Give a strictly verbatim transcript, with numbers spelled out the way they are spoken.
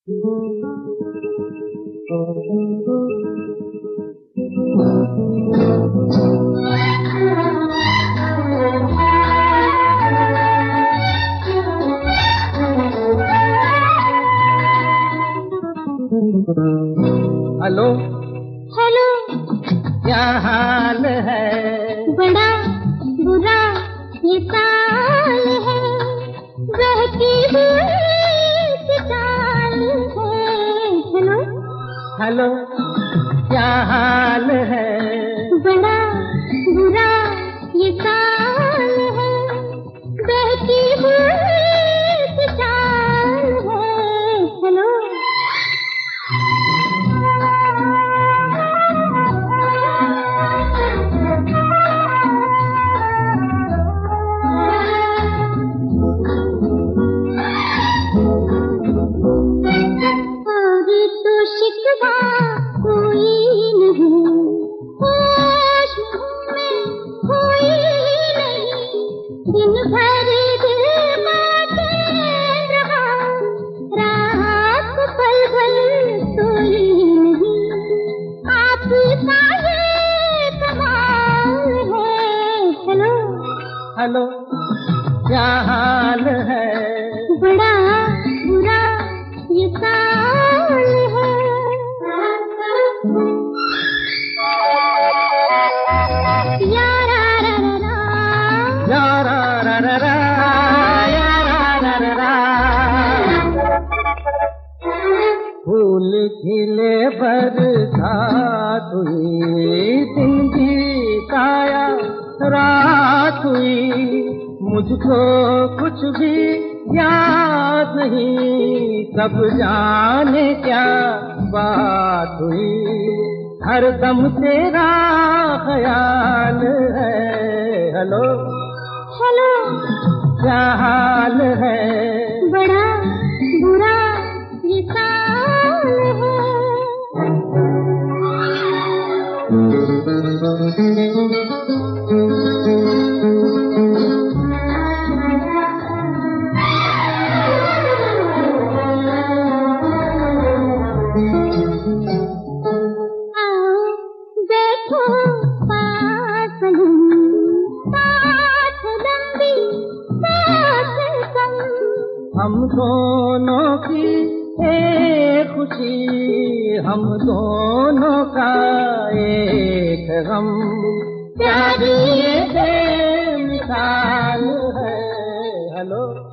Hello hello, क्या हाल है? बड़ा बुरा ये साल है, बहती हुई चाल है। हेलो हेलो, क्या हाल है? बड़ा बुरा ये साल है, बहती हुई चाल है। हेलो शिकवा कोई नहीं, होश में कोई नहीं, दिन भर दिल बातें रहा, रात पल भर सोई नहीं। आपका ये कमाल है। हेलो हेलो, क्या हाल है? बड़ा बुरा ये साल है। फूल खिले बरसात हुई, दिन की काया रात हुई, मुझको कुछ भी याद नहीं, सब जाने क्या बात हुई, हर दम तेरा ख्याल है। हेलो हेलो, क्या हाल है? बड़ा बुरा ये साल है। हम दोनों की एक खुशी, हम दोनों का एक गम, प्यारी ये बेमिसाल है। हेलो